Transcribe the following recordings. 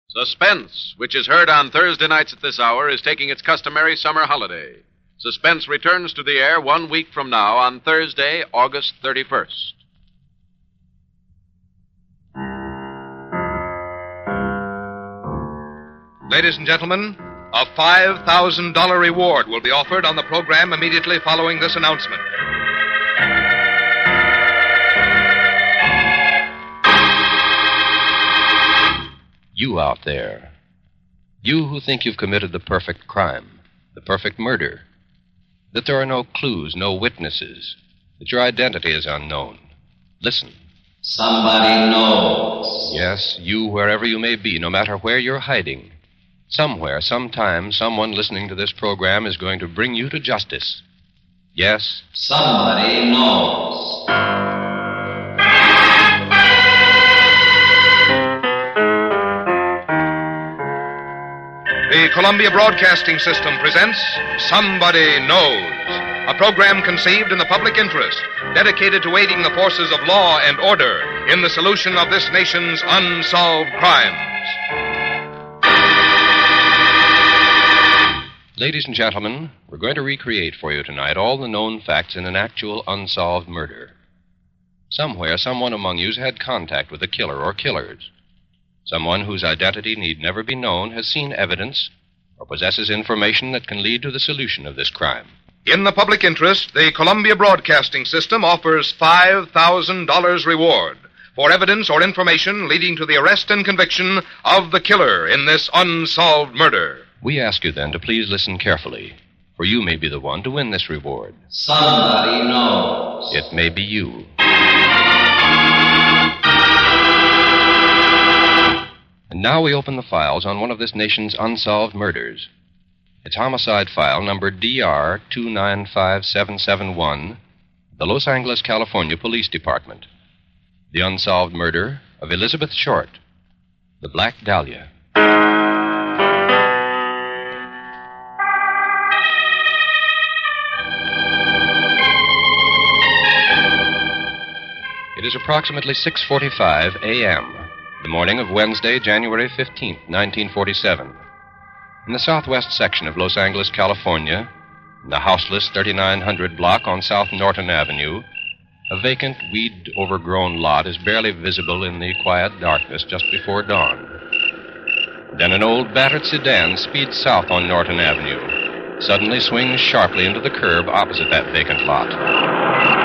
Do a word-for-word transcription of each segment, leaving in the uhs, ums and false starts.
Suspense, which is heard on Thursday nights at this hour, is taking its customary summer holiday. Suspense returns to the air one week from now on Thursday, August thirty-first. Ladies and gentlemen, a five thousand dollars reward will be offered on the program immediately following this announcement. You out there. You who think you've committed the perfect crime, the perfect murder, that there are no clues, no witnesses, that your identity is unknown. Listen. Somebody knows. Yes, you, wherever you may be, no matter where you're hiding. Somewhere, sometime, someone listening to this program is going to bring you to justice. Yes? Somebody knows. The Columbia Broadcasting System presents Somebody Knows, a program conceived in the public interest, dedicated to aiding the forces of law and order in the solution of this nation's unsolved crimes. Ladies and gentlemen, we're going to recreate for you tonight all the known facts in an actual unsolved murder. Somewhere, someone among you has had contact with the killer or killers. Someone whose identity need never be known has seen evidence or possesses information that can lead to the solution of this crime. In the public interest, the Columbia Broadcasting System offers five thousand dollars reward for evidence or information leading to the arrest and conviction of the killer in this unsolved murder. We ask you then to please listen carefully, for you may be the one to win this reward. Somebody knows. It may be you. And now we open the files on one of this nation's unsolved murders. It's homicide file number D R two nine five seven seven one, the Los Angeles, California Police Department. The unsolved murder of Elizabeth Short, the Black Dahlia. It is approximately six forty-five a.m., the morning of Wednesday, January fifteenth, nineteen forty-seven. In the southwest section of Los Angeles, California, in the houseless thirty-nine hundred block on South Norton Avenue, a vacant, weed-overgrown lot is barely visible in the quiet darkness just before dawn. Then an old battered sedan speeds south on Norton Avenue, suddenly swings sharply into the curb opposite that vacant lot.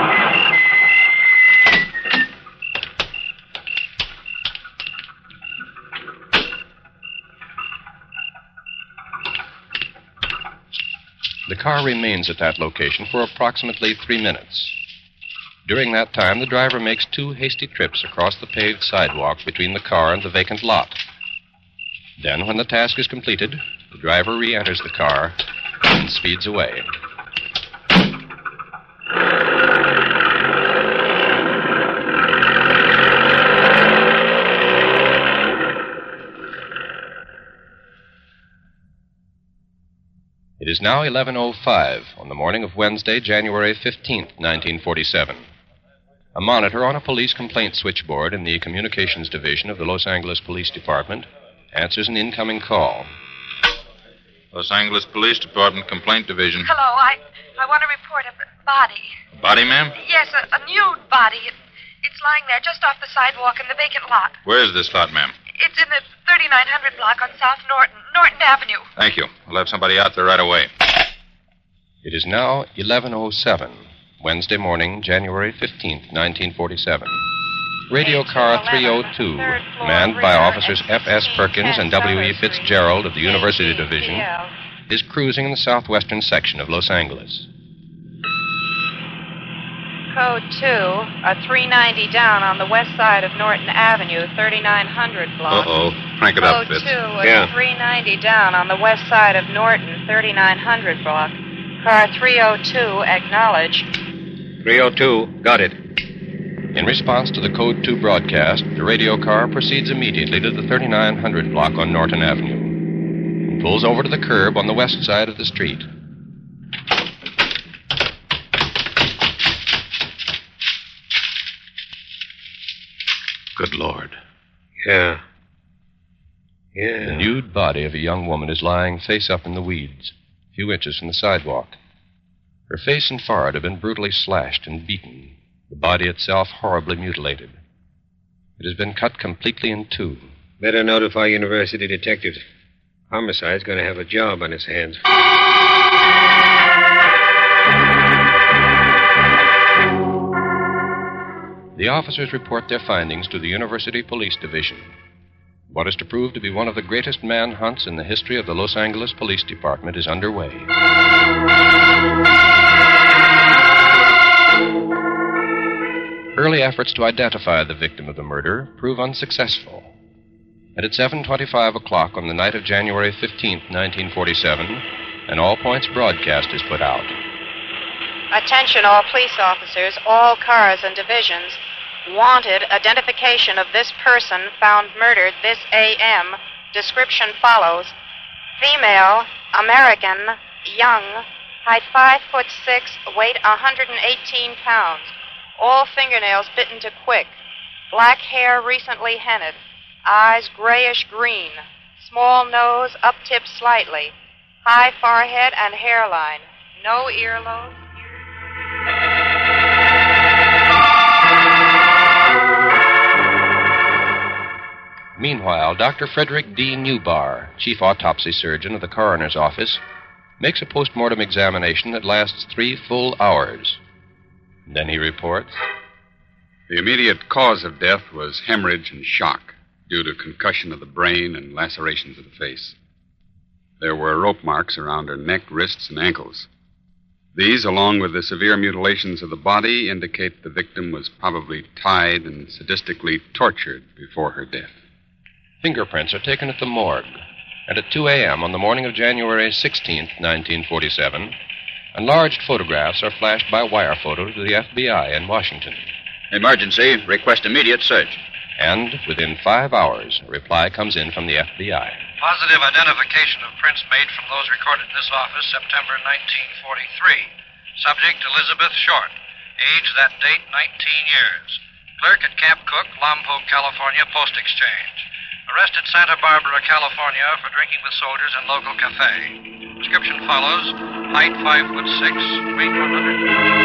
The car remains at that location for approximately three minutes. During that time, the driver makes two hasty trips across the paved sidewalk between the car and the vacant lot. Then, when the task is completed, the driver re-enters the car and speeds away. It is now eleven oh five on the morning of Wednesday, January fifteenth, nineteen forty-seven. A monitor on a police complaint switchboard in the Communications Division of the Los Angeles Police Department answers an incoming call. Los Angeles Police Department Complaint Division. Hello, I I want to report a body. A body, ma'am? Yes, a, a nude body. It, it's lying there just off the sidewalk in the vacant lot. Where is this lot, ma'am? It's in the thirty-nine hundred block on South Norton, Norton Avenue. Thank you. We'll have somebody out there right away. It is now eleven oh seven, Wednesday morning, January fifteenth, nineteen forty-seven. Radio car three oh two, manned by officers F S Perkins and W E Fitzgerald of the University Division, is cruising in the southwestern section of Los Angeles. Code two, a three ninety down on the west side of Norton Avenue, thirty-nine hundred block. Uh-oh. Crank it up, Fitz. Code two, a Yeah. three ninety down on the west side of Norton, thirty-nine hundred block. Car three oh two, acknowledge. three oh two, got it. In response to the Code two broadcast, the radio car proceeds immediately to the thirty-nine hundred block on Norton Avenue and pulls over to the curb on the west side of the street. Good Lord. Yeah. Yeah. The nude body of a young woman is lying face up in the weeds, a few inches from the sidewalk. Her face and forehead have been brutally slashed and beaten, the body itself horribly mutilated. It has been cut completely in two. Better notify university detectives. Homicide's going to have a job on his hands. The officers report their findings to the University Police Division. What is to prove to be one of the greatest manhunts in the history of the Los Angeles Police Department is underway. Early efforts to identify the victim of the murder prove unsuccessful. And at seven twenty-five o'clock on the night of January fifteenth, nineteen forty-seven, an all-points broadcast is put out. Attention all police officers, all cars and divisions. Wanted identification of this person found murdered this A M. Description follows. Female, American, young, height five foot six, weight one hundred eighteen pounds. All fingernails bitten to quick. Black hair recently henned. Eyes grayish green. Small nose up-tipped slightly. High forehead and hairline. No earlobe. Meanwhile, Doctor Frederick D. Newbar, chief autopsy surgeon of the coroner's office, makes a postmortem examination that lasts three full hours. Then he reports. The immediate cause of death was hemorrhage and shock due to concussion of the brain and lacerations of the face. There were rope marks around her neck, wrists, and ankles. These, along with the severe mutilations of the body, indicate the victim was probably tied and sadistically tortured before her death. Fingerprints are taken at the morgue, and at two a.m. on the morning of January sixteenth, nineteen forty-seven, enlarged photographs are flashed by wire photo to the F B I in Washington. Emergency. Request immediate search. And within five hours, a reply comes in from the F B I. Positive identification of prints made from those recorded in this office September nineteen forty-three. Subject Elizabeth Short. Age that date nineteen years. Clerk at Camp Cook, Lompoc, California, Post Exchange. Arrested Santa Barbara, California for drinking with soldiers in local cafe. Description follows. Height five foot six, weight one hundred.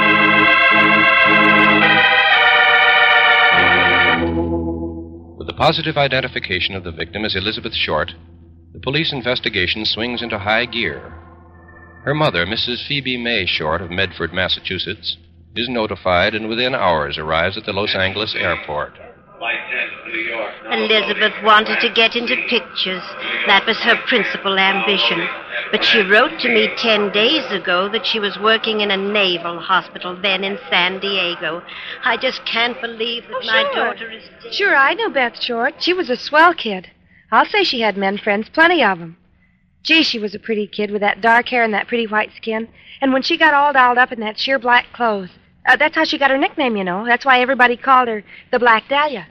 With the positive identification of the victim as Elizabeth Short, the police investigation swings into high gear. Her mother, Missus Phoebe May Short of Medford, Massachusetts, is notified and within hours arrives at the Los Angeles airport. Elizabeth wanted to get into pictures. That was her principal ambition. But she wrote to me ten days ago that she was working in a naval hospital then in San Diego. I just can't believe that oh, my sure. daughter is dead. Sure, I know Beth Short. She was a swell kid. I'll say she had men friends, plenty of them. Gee, she was a pretty kid with that dark hair and that pretty white skin. And when she got all dolled up in that sheer black clothes, uh, that's how she got her nickname, you know. That's why everybody called her the Black Dahlia.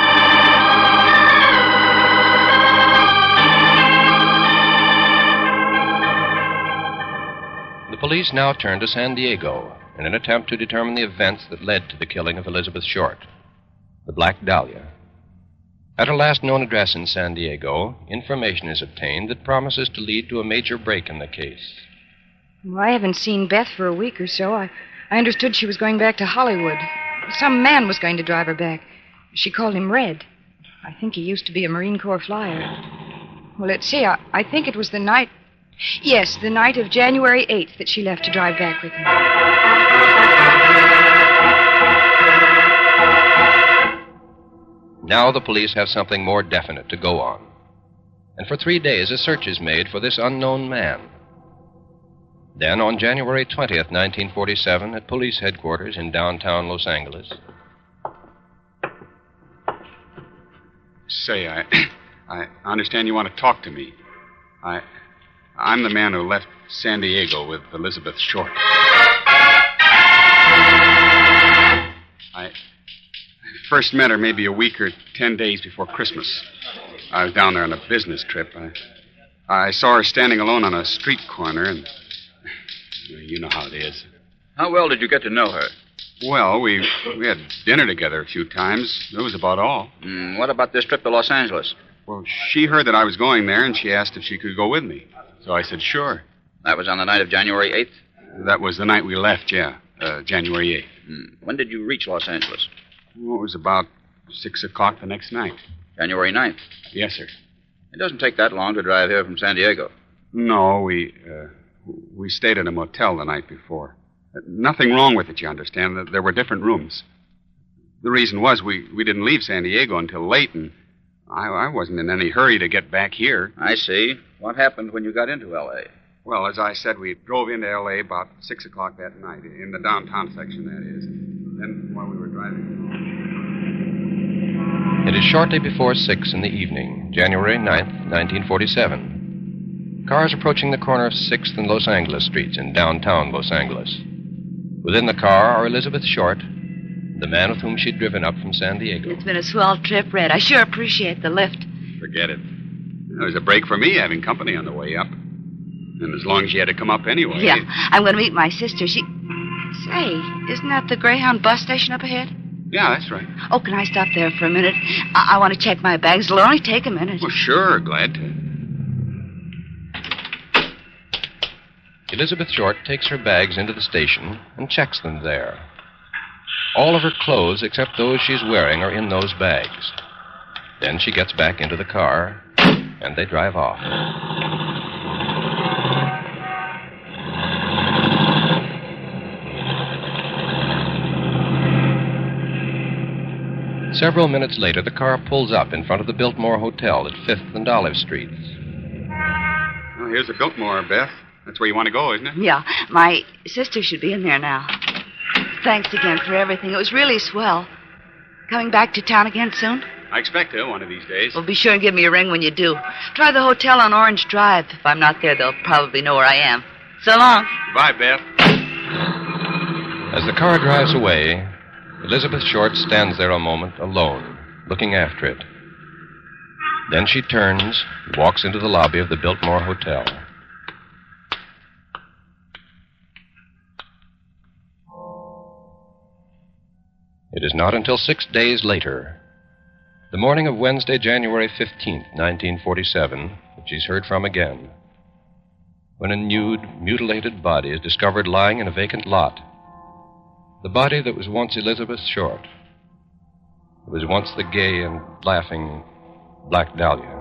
The police now turn to San Diego in an attempt to determine the events that led to the killing of Elizabeth Short, the Black Dahlia. At her last known address in San Diego, information is obtained that promises to lead to a major break in the case. Well, I haven't seen Beth for a week or so. I, I understood she was going back to Hollywood. Some man was going to drive her back. She called him Red. I think he used to be a Marine Corps flyer. Well, let's see. I, I think it was the night... Yes, the night of January eighth that she left to drive back with him. Now the police have something more definite to go on. And for three days, a search is made for this unknown man. Then, on January twentieth, nineteen forty-seven, at police headquarters in downtown Los Angeles. Say, I, I understand you want to talk to me. I, I'm the man who left San Diego with Elizabeth Short. I first met her maybe a week or ten days before Christmas. I was down there on a business trip. I, I saw her standing alone on a street corner, and you know how it is. How well did you get to know her? Well, we we had dinner together a few times. That was about all. Mm, what about this trip to Los Angeles? Well, she heard that I was going there, and she asked if she could go with me. So I said, sure. That was on the night of January eighth? That was the night we left, yeah. Uh, January eighth. Hmm. When did you reach Los Angeles? Well, it was about six o'clock the next night. January ninth? Yes, sir. It doesn't take that long to drive here from San Diego. No, we, uh, we stayed at a motel the night before. Uh, nothing wrong with it, you understand. There were different rooms. The reason was we, we didn't leave San Diego until late, and I, I wasn't in any hurry to get back here. I see. What happened when you got into L A? Well, as I said, we drove into L A about six o'clock that night, in the downtown section, that is. Then, while we were driving... It is shortly before six in the evening, January ninth, nineteen forty-seven. Cars approaching the corner of sixth and Los Angeles streets in downtown Los Angeles. Within the car are Elizabeth Short, the man with whom she'd driven up from San Diego. It's been a swell trip, Red. I sure appreciate the lift. Forget it. It was a break for me having company on the way up. And as long as you had to come up anyway. Yeah, I'm going to meet my sister. She... Say, isn't that the Greyhound bus station up ahead? Yeah, that's right. Oh, can I stop there for a minute? I, I want to check my bags. It'll only take a minute. Well, sure. Glad to. Elizabeth Short takes her bags into the station and checks them there. All of her clothes, except those she's wearing, are in those bags. Then she gets back into the car, and they drive off. Several minutes later, the car pulls up in front of the Biltmore Hotel at fifth and Olive Streets. Well, here's the Biltmore, Beth. That's where you want to go, isn't it? Yeah, my sister should be in there now. Thanks again for everything. It was really swell. Coming back to town again soon? I expect to, one of these days. Well, be sure and give me a ring when you do. Try the hotel on Orange Drive. If I'm not there, they'll probably know where I am. So long. Bye, Beth. As the car drives away, Elizabeth Short stands there a moment alone, looking after it. Then she turns and walks into the lobby of the Biltmore Hotel. It is not until six days later, the morning of Wednesday, January fifteenth, nineteen forty-seven, that she's heard from again, when a nude, mutilated body is discovered lying in a vacant lot. The body that was once Elizabeth Short. It was once the gay and laughing Black Dahlia.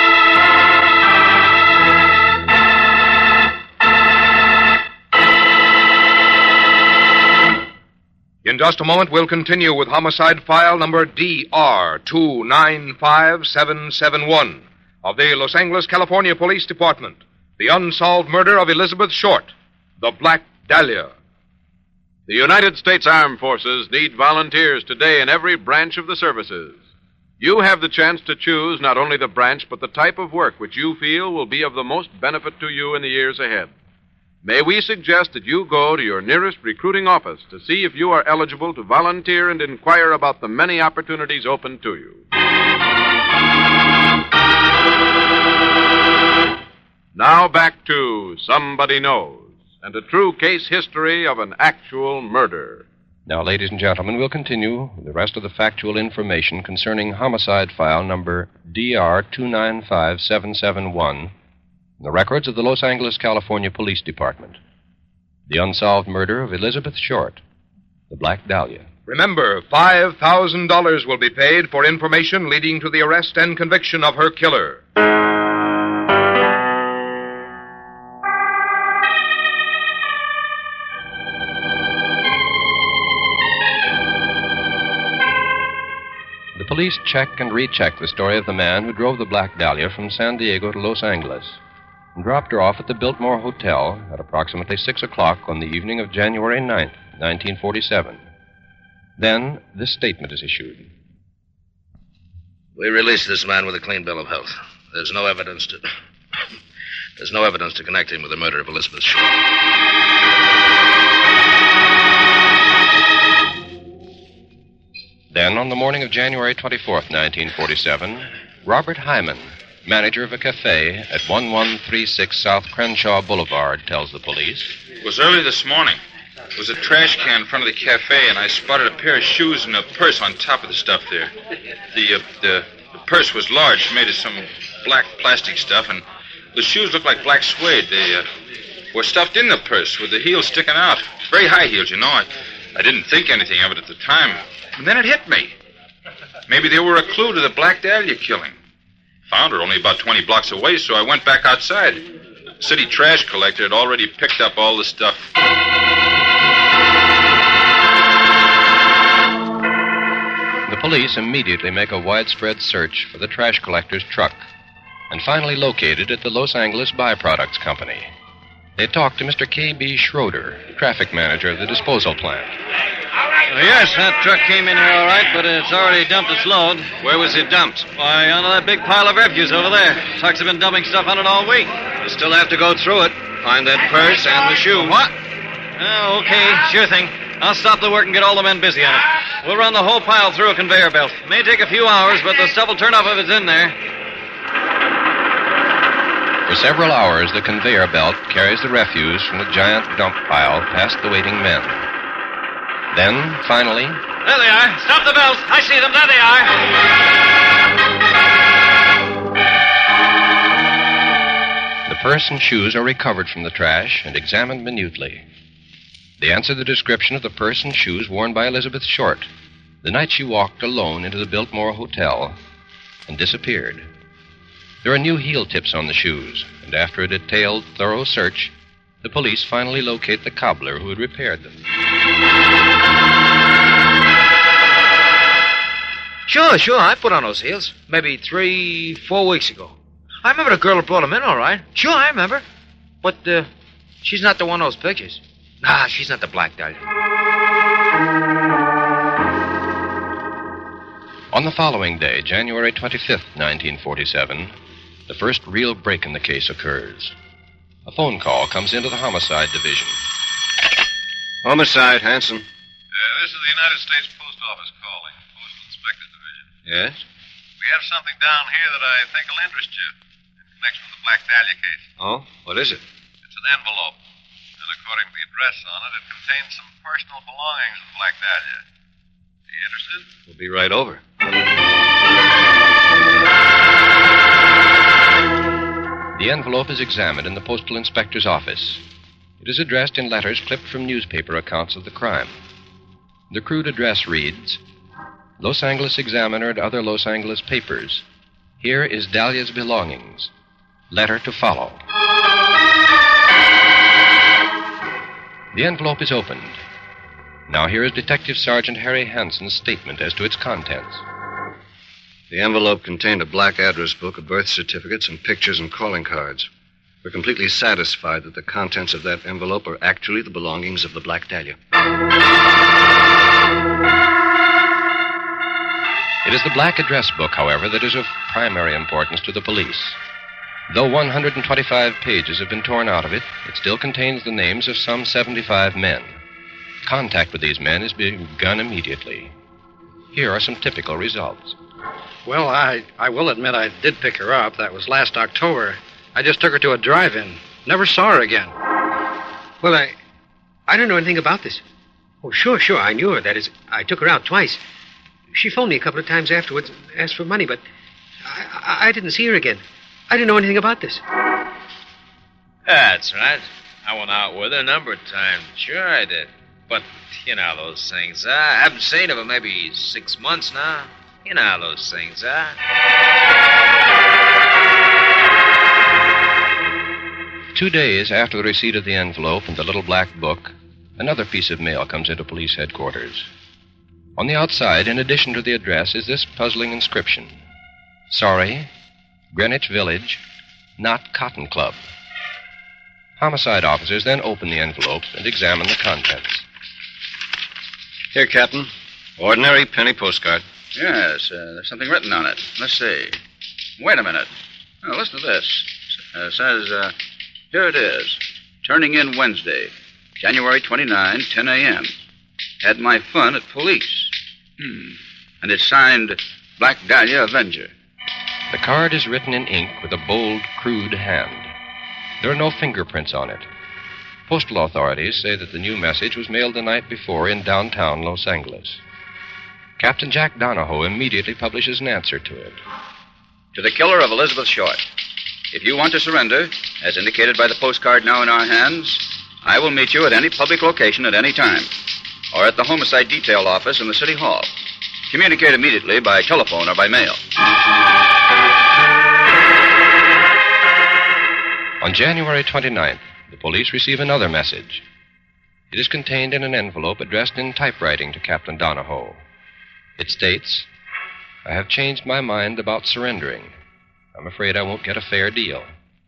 In just a moment, we'll continue with homicide file number D R two nine five seven seven one of the Los Angeles, California Police Department. The unsolved murder of Elizabeth Short, the Black Dahlia. The United States Armed Forces need volunteers today in every branch of the services. You have the chance to choose not only the branch, but the type of work which you feel will be of the most benefit to you in the years ahead. May we suggest that you go to your nearest recruiting office to see if you are eligible to volunteer and inquire about the many opportunities open to you. Now back to Somebody Knows, and a true case history of an actual murder. Now, ladies and gentlemen, we'll continue with the rest of the factual information concerning homicide file number D R two nine five seven seven one, the records of the Los Angeles, California Police Department. The unsolved murder of Elizabeth Short, the Black Dahlia. Remember, five thousand dollars will be paid for information leading to the arrest and conviction of her killer. The police check and recheck the story of the man who drove the Black Dahlia from San Diego to Los Angeles and dropped her off at the Biltmore Hotel at approximately six o'clock on the evening of January ninth, nineteen forty-seven. Then this statement is issued. We released this man with a clean bill of health. There's no evidence to... There's no evidence to connect him with the murder of Elizabeth Short. Then, on the morning of January twenty-fourth, nineteen forty-seven, Robert Hyman, manager of a cafe at eleven thirty-six South Crenshaw Boulevard, tells the police. It was early this morning. There was a trash can in front of the cafe, and I spotted a pair of shoes and a purse on top of the stuff there. The, uh, the The purse was large, made of some black plastic stuff, and the shoes looked like black suede. They uh, were stuffed in the purse with the heels sticking out. Very high heels, you know. I, I didn't think anything of it at the time. And then it hit me. Maybe they were a clue to the Black Dahlia killing. Found her only about twenty blocks away, so I went back outside. The city trash collector had already picked up all the stuff. The police immediately make a widespread search for the trash collector's truck and finally locate it at the Los Angeles Byproducts Company. They talk to Mister K B Schroeder, traffic manager of the disposal plant. Well, yes, that truck came in here all right, but it's already dumped its load. Where was it dumped? Why, onto that big pile of refuse over there. Trucks have been dumping stuff on it all week. You still have to go through it. Find that purse and the shoe. What? Oh, okay, sure thing. I'll stop the work and get all the men busy on it. We'll run the whole pile through a conveyor belt. May take a few hours, but the stuff will turn up if it's in there. For several hours, the conveyor belt carries the refuse from the giant dump pile past the waiting men. Then, finally... There they are. Stop the belt. I see them. There they are. The purse and shoes are recovered from the trash and examined minutely. They answer the description of the purse and shoes worn by Elizabeth Short the night she walked alone into the Biltmore Hotel and disappeared. There are new heel tips on the shoes, and after a detailed, thorough search, the police finally locate the cobbler who had repaired them. Sure, sure, I put on those heels. Maybe three, four weeks ago. I remember the girl who brought them in, all right. Sure, I remember. But, uh, she's not the one of those pictures. Nah, she's not the Black Dahlia. On the following day, January twenty-fifth, nineteen forty-seven, the first real break in the case occurs. A phone call comes into the Homicide Division. Homicide, Hanson. Uh, this is the United States Post Office calling, Postal Inspector Division. Yes? We have something down here that I think will interest you in connection with the Black Dahlia case. Oh? What is it? It's an envelope, and according to the address on it, it contains some personal belongings of the Black Dahlia. Are you interested? We'll be right over. The envelope is examined in the postal inspector's office. It is addressed in letters clipped from newspaper accounts of the crime. The crude address reads, Los Angeles Examiner and other Los Angeles papers. Here is Dahlia's belongings. Letter to follow. The envelope is opened. Now here is Detective Sergeant Harry Hanson's statement as to its contents. The envelope contained a black address book, of birth certificates, and pictures and calling cards. We're completely satisfied that the contents of that envelope are actually the belongings of the Black Dahlia. It is the black address book, however, that is of primary importance to the police. Though one hundred twenty-five pages have been torn out of it, it still contains the names of some seventy-five men. Contact with these men is begun immediately. Here are some typical results. Well, I, I will admit I did pick her up. That was last October. I just took her to a drive-in. Never saw her again. Well, I I don't know anything about this. Oh, sure, sure, I knew her. That is, I took her out twice. She phoned me a couple of times afterwards, asked for money, but I, I, I didn't see her again. I didn't know anything about this. That's right. I went out with her a number of times. Sure I did. But, you know how those things are. I haven't seen her for maybe six months now. You know how those things are. Two days after the receipt of the envelope and the little black book, another piece of mail comes into police headquarters. On the outside, in addition to the address, is this puzzling inscription. Sorry, Greenwich Village, not Cotton Club. Homicide officers then open the envelope and examine the contents. Here, Captain. Ordinary penny postcard. Yes, uh, there's something written on it. Let's see. Wait a minute. Oh, listen to this. Uh, it says, uh, here it is. Turning in Wednesday, January twenty-ninth, ten a.m. Had my fun at police. Hmm. And it's signed Black Dahlia Avenger. The card is written in ink with a bold, crude hand. There are no fingerprints on it. Postal authorities say that the new message was mailed the night before in downtown Los Angeles. Captain Jack Donahoe immediately publishes an answer to it. To the killer of Elizabeth Short. If you want to surrender, as indicated by the postcard now in our hands, I will meet you at any public location at any time, or at the Homicide Detail Office in the City Hall. Communicate immediately by telephone or by mail. On January twenty-ninth, the police receive another message. It is contained in an envelope addressed in typewriting to Captain Donahoe. It states, "I have changed my mind about surrendering. I'm afraid I won't get a fair deal."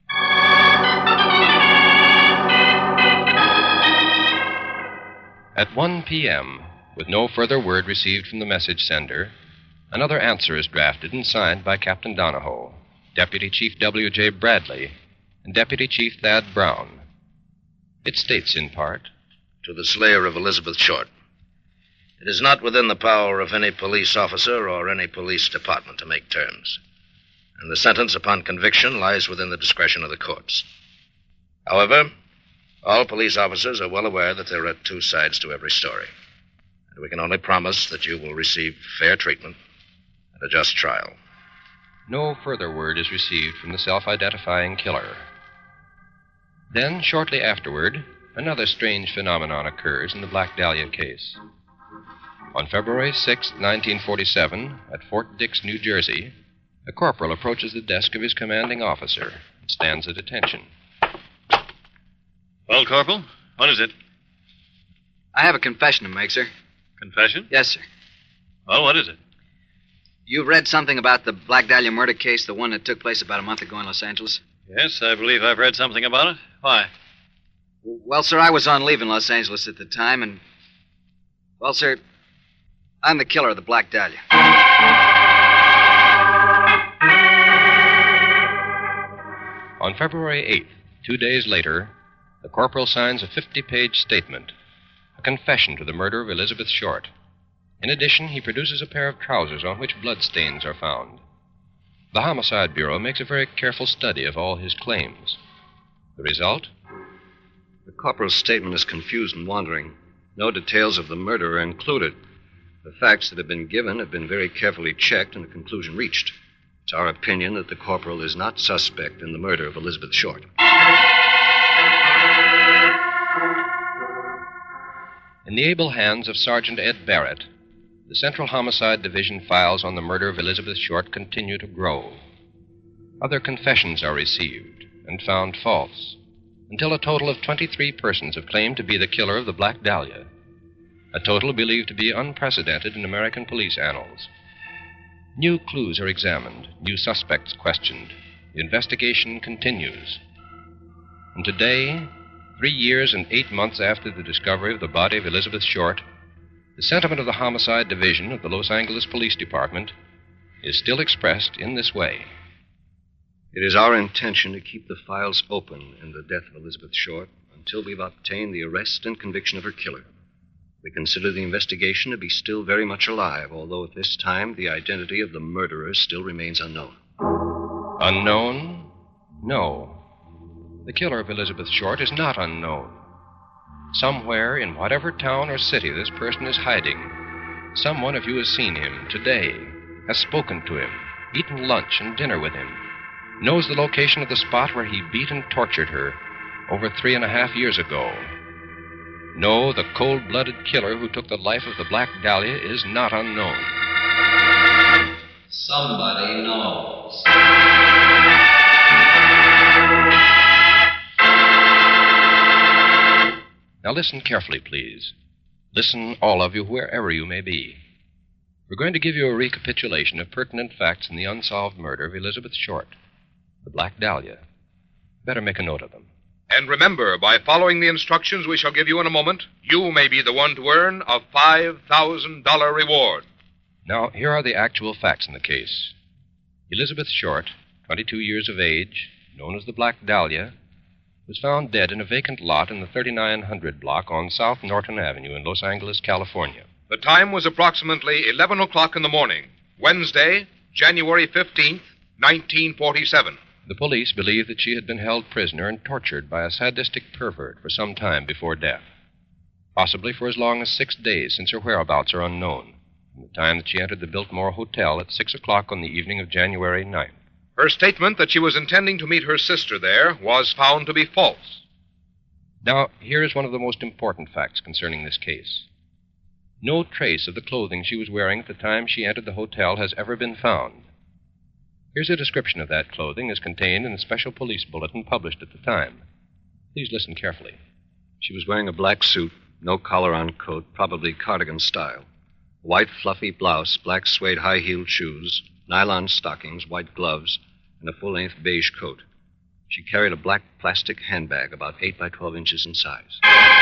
At one p.m., with no further word received from the message sender, another answer is drafted and signed by Captain Donahoe, Deputy Chief W J. Bradley, and Deputy Chief Thad Brown. It states in part, To the slayer of Elizabeth Short. It is not within the power of any police officer or any police department to make terms, and the sentence upon conviction lies within the discretion of the courts. However, all police officers are well aware that there are two sides to every story, and we can only promise that you will receive fair treatment and a just trial. No further word is received from the self-identifying killer. Then, shortly afterward, another strange phenomenon occurs in the Black Dahlia case. On February sixth, nineteen forty-seven, at Fort Dix, New Jersey, a corporal approaches the desk of his commanding officer and stands at attention. Well, Corporal, what is it? I have a confession to make, sir. Confession? Yes, sir. Well, what is it? You read something about the Black Dahlia murder case, the one that took place about a month ago in Los Angeles? Yes, I believe I've read something about it. Why? Well, sir, I was on leave in Los Angeles at the time, and... Well, sir, I'm the killer of the Black Dahlia. On February eighth, two days later, the corporal signs a fifty-page statement, a confession to the murder of Elizabeth Short. In addition, he produces a pair of trousers on which bloodstains are found. The Homicide Bureau makes a very careful study of all his claims. The result? The corporal's statement is confused and wandering. No details of the murder are included. The facts that have been given have been very carefully checked and a conclusion reached. It's our opinion that the corporal is not suspect in the murder of Elizabeth Short. In the able hands of Sergeant Ed Barrett, the Central Homicide Division files on the murder of Elizabeth Short continue to grow. Other confessions are received and found false, until a total of twenty-three persons have claimed to be the killer of the Black Dahlia, a total believed to be unprecedented in American police annals. New clues are examined, new suspects questioned. The investigation continues. And today, three years and eight months after the discovery of the body of Elizabeth Short, the sentiment of the Homicide Division of the Los Angeles Police Department is still expressed in this way. It is our intention to keep the files open in the death of Elizabeth Short until we've obtained the arrest and conviction of her killer. We consider the investigation to be still very much alive, although at this time the identity of the murderer still remains unknown. Unknown? No. The killer of Elizabeth Short is not unknown. Somewhere in whatever town or city this person is hiding, someone of you has seen him today, has spoken to him, eaten lunch and dinner with him, knows the location of the spot where he beat and tortured her over three and a half years ago. No, the cold-blooded killer who took the life of the Black Dahlia is not unknown. Somebody knows. Now listen carefully, please. Listen, all of you, wherever you may be. We're going to give you a recapitulation of pertinent facts in the unsolved murder of Elizabeth Short, the Black Dahlia. Better make a note of them. And remember, by following the instructions we shall give you in a moment, you may be the one to earn a five thousand dollars reward. Now, here are the actual facts in the case. Elizabeth Short, twenty-two years of age, known as the Black Dahlia, was found dead in a vacant lot in the thirty-nine hundred block on South Norton Avenue in Los Angeles, California. The time was approximately eleven o'clock in the morning, Wednesday, January fifteenth, nineteen forty-seven. The police believe that she had been held prisoner and tortured by a sadistic pervert for some time before death, possibly for as long as six days, since her whereabouts are unknown. from the time that she entered the Biltmore Hotel at six o'clock on the evening of January ninth. Her statement that she was intending to meet her sister there was found to be false. Now, here is one of the most important facts concerning this case. No trace of the clothing she was wearing at the time she entered the hotel has ever been found. Here's a description of that clothing as contained in a special police bulletin published at the time. Please listen carefully. She was wearing a black suit, no collar on coat, probably cardigan style. White fluffy blouse, black suede high-heeled shoes, nylon stockings, white gloves, and a full-length beige coat. She carried a black plastic handbag about eight by twelve inches in size.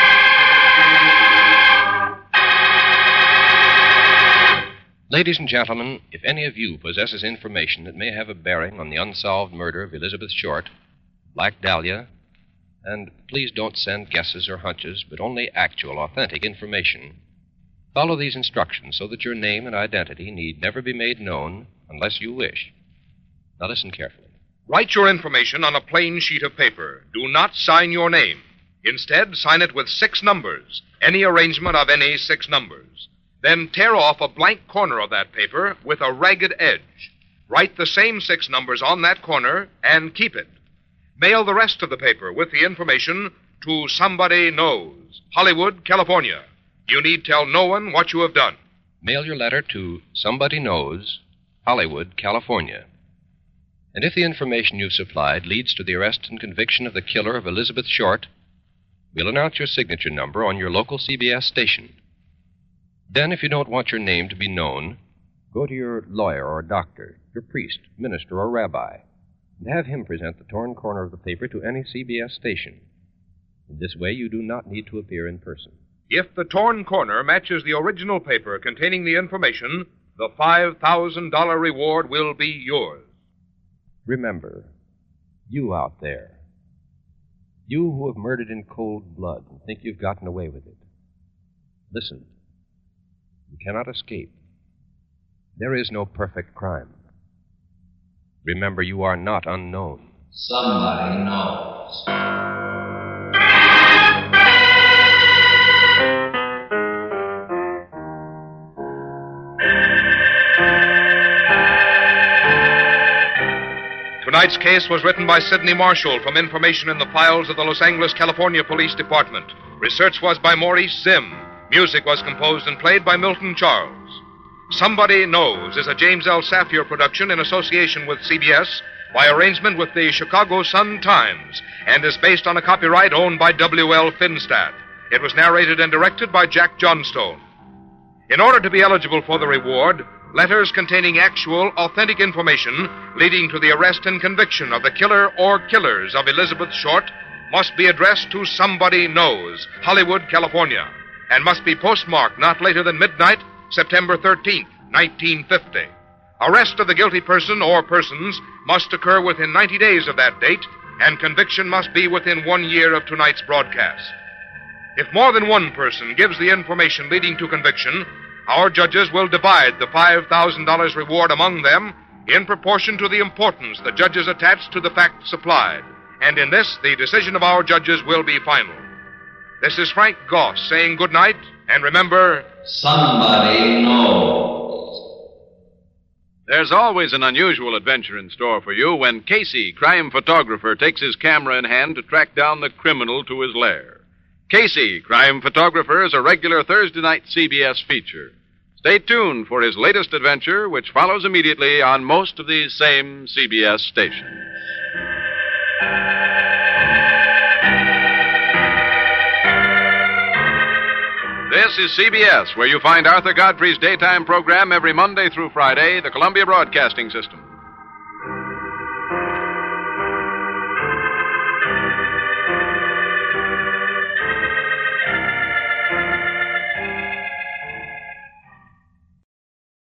Ladies and gentlemen, if any of you possesses information that may have a bearing on the unsolved murder of Elizabeth Short, Black Dahlia, and please don't send guesses or hunches, but only actual, authentic information, follow these instructions so that your name and identity need never be made known unless you wish. Now listen carefully. Write your information on a plain sheet of paper. Do not sign your name. Instead, sign it with six numbers, any arrangement of any six numbers. Then tear off a blank corner of that paper with a ragged edge. Write the same six numbers on that corner and keep it. Mail the rest of the paper with the information to Somebody Knows, Hollywood, California. You need tell no one what you have done. Mail your letter to Somebody Knows, Hollywood, California. And if the information you've supplied leads to the arrest and conviction of the killer of Elizabeth Short, we'll announce your signature number on your local C B S station. Then, if you don't want your name to be known, go to your lawyer or doctor, your priest, minister, or rabbi, and have him present the torn corner of the paper to any C B S station. In this way, you do not need to appear in person. If the torn corner matches the original paper containing the information, the five thousand dollars reward will be yours. Remember, you out there, you who have murdered in cold blood and think you've gotten away with it, listen. You cannot escape. There is no perfect crime. Remember, you are not unknown. Somebody knows. Tonight's case was written by Sidney Marshall from information in the files of the Los Angeles, California Police Department. Research was by Maurice Zim. Music was composed and played by Milton Charles. Somebody Knows is a James L. Safier production in association with C B S by arrangement with the Chicago Sun-Times and is based on a copyright owned by W L. Finstad. It was narrated and directed by Jack Johnstone. In order to be eligible for the reward, letters containing actual, authentic information leading to the arrest and conviction of the killer or killers of Elizabeth Short must be addressed to Somebody Knows, Hollywood, California, and must be postmarked not later than midnight, September thirteenth, nineteen fifty. Arrest of the guilty person or persons must occur within ninety days of that date, and conviction must be within one year of tonight's broadcast. If more than one person gives the information leading to conviction, our judges will divide the five thousand dollars reward among them in proportion to the importance the judges attach to the facts supplied. And in this, the decision of our judges will be final. This is Frank Goss saying good night, and remember, somebody knows. There's always an unusual adventure in store for you when Casey, crime photographer, takes his camera in hand to track down the criminal to his lair. Casey, crime photographer, is a regular Thursday night C B S feature. Stay tuned for his latest adventure, which follows immediately on most of these same C B S stations. This is C B S, where you find Arthur Godfrey's daytime program every Monday through Friday, the Columbia Broadcasting System.